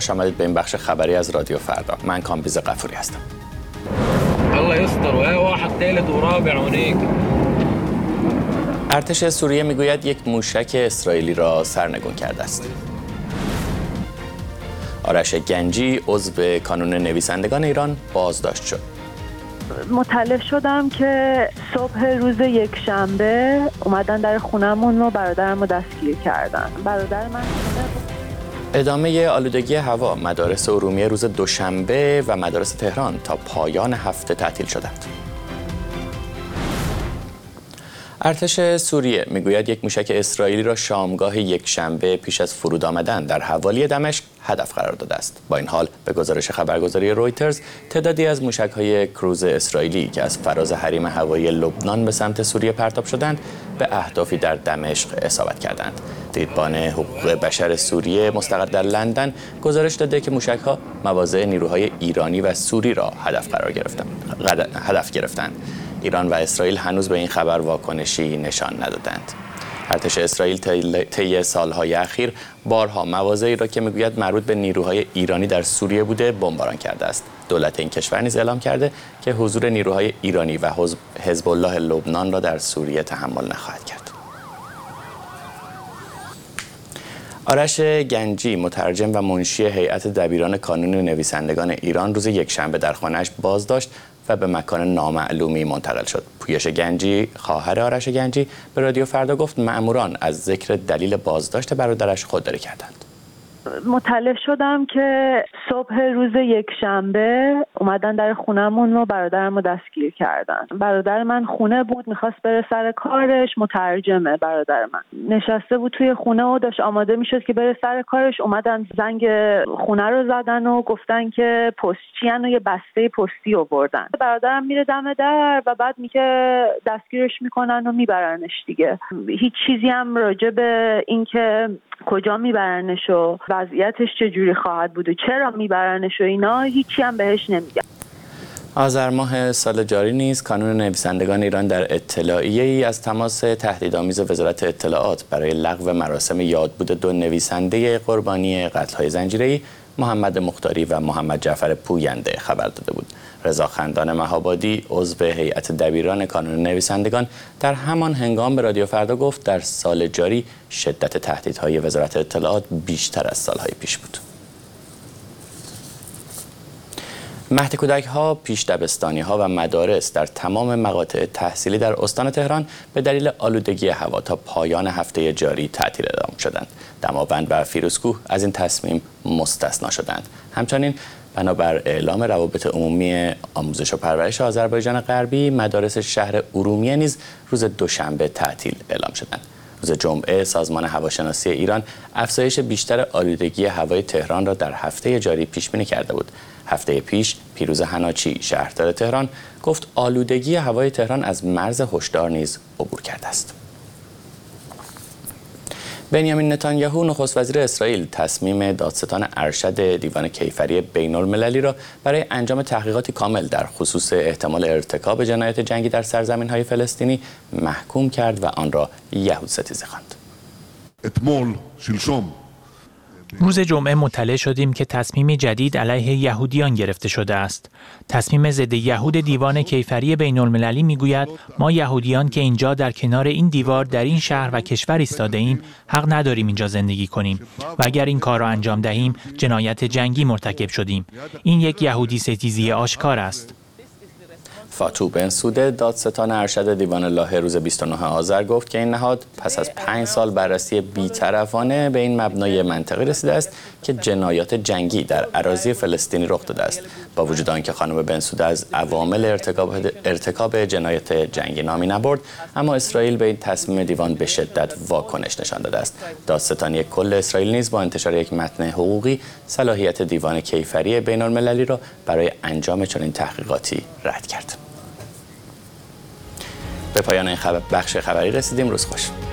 خوش آمدید به این بخش خبری از رادیو فردا. من کامبیز غفوری هستم. الله یستر و واحد ثالث و رابع هناك. ارتش سوریه میگوید یک موشک اسرائیلی را سرنگون کرده است. آرش گنجی عضو کانون نویسندگان ایران بازداشت شد. مطلع شدم که صبح روز یکشنبه اومدن در خونمون و برادرم رو دستگیر کردن. برادر من ادامه آلودگی هوا. مدارس ارومیه روز دوشنبه و مدارس تهران تا پایان هفته تعطیل شدند. ارتش سوریه میگوید یک موشک اسرائیلی را شامگاه یکشنبه پیش از فرود آمدن در حوالی دمشق هدف قرار داده است. با این حال به گزارش خبرگزاری رویترز تعدادی از موشک‌های کروز اسرائیلی که از فراز حریم هوایی لبنان به سمت سوریه پرتاب شدند به اهدافی در دمشق اصابت کردند. دیدبان حقوق بشر سوریه مستقر در لندن گزارش داده که موشک‌ها مواضع نیروهای ایرانی و سوری را هدف گرفتند. ایران و اسرائیل هنوز به این خبر واکنشی نشان ندادند. ارتش اسرائیل طی سالهای اخیر بارها مواضعی را که میگوید مربوط به نیروهای ایرانی در سوریه بوده بمباران کرده است. دولت این کشور نیز اعلام کرده که حضور نیروهای ایرانی و حزب الله لبنان را در سوریه تحمل نخواهد کرد. آرش گنجی مترجم و منشی هیئت دبیران کانون نویسندگان ایران روز یکشنبه در خانه‌اش بازداشت و به مکان نامعلومی منتقل شد. پویش گنجی، خواهر آرش گنجی، به رادیو فردا گفت مأموران از ذکر دلیل بازداشت برادرش خودداری کردند. مطلع شدم که صبح روز یکشنبه اومدن در خونمون و برادرم رو دستگیر کردن. برادر من خونه بود، میخواست بره سر کارش. مترجمه برادر من، نشسته بود توی خونه و داشت آماده میشد که بره سر کارش. اومدن زنگ خونه رو زدن و گفتن که پستچیان و یه بسته پستی آوردن. برادرم میره دم در و بعد میگه دستگیرش میکنن و میبرنش دیگه. هیچ چیزی هم راجع به اینکه کجا میبرنش و وضعیتش چجوری خواهد بود و چرا میبرنش و اینا هیچی هم بهش نمیگن. آذر ماه سال جاری نیز کانون نویسندگان ایران در اطلاعیه‌ای از تماس تهدیدآمیز وزارت اطلاعات برای لغو مراسم یادبود دو نویسنده قربانی قتل‌های زنجیره‌ای محمد مختاری و محمد جعفر پوینده خبر داده بود. رضا خندان مهابادی عضو هیئت دبیران کانون نویسندگان در همان هنگام به رادیو فردا گفت در سال جاری شدت تهدیدهای وزارت اطلاعات بیشتر از سالهای پیش بود. مهد کودک‌ها، پیش دبستانی‌ها و مدارس در تمام مقاطع تحصیلی در استان تهران به دلیل آلودگی هوا تا پایان هفته جاری تعطیل اعلام شدند. دماوند و فیروزکوه از این تصمیم مستثنا شدند. همچنین بنابر اعلام روابط عمومی آموزش و پرورش آذربایجان غربی، مدارس شهر ارومیه نیز روز دوشنبه تعطیل اعلام شدند. روز جمعه سازمان هواشناسی ایران افزایش بیشتر آلودگی هوای تهران را در هفته جاری پیش بینی کرده بود. هفته پیش پیروز حناچی شهردار تهران گفت آلودگی هوای تهران از مرز هشدار نیز عبور کرده است. بنیامین نتانیاهو نخست وزیر اسرائیل تصمیم دادستان ارشد دیوان کیفری بین‌المللی را برای انجام تحقیقاتی کامل در خصوص احتمال ارتکاب جنایت جنگی در سرزمین‌های فلسطینی محکوم کرد و آن را یهودستیزی خواند. روز جمعه مطلع شدیم که تصمیم جدید علیه یهودیان گرفته شده است. تصمیم ضد یهود دیوان کیفری بین‌المللی میگوید ما یهودیان که اینجا در کنار این دیوار در این شهر و کشور ایستاده ایم حق نداریم اینجا زندگی کنیم و اگر این کار را انجام دهیم جنایت جنگی مرتکب شدیم. این یک یهودی ستیزی آشکار است. فاتو بنسوده دادستان ارشد دیوان لاهه روز 29 آذر گفت که این نهاد پس از 5 سال بررسی بی‌طرفانه به این مبنای منطقی رسیده است که جنایات جنگی در اراضی فلسطینی رخ داده است. با وجود آنکه خانم بنسوده از عوامل ارتکاب جنایت جنگی نامی نبرد، اما اسرائیل به این تصمیم دیوان به شدت واکنش نشان داده است. دادستانی کل اسرائیل نیز با انتشار یک متن حقوقی صلاحیت دیوان کیفری بین‌المللی را برای انجام چنین تحقیقاتی رد کرد. به پایان این بخش خبری رسیدیم. روز خوش.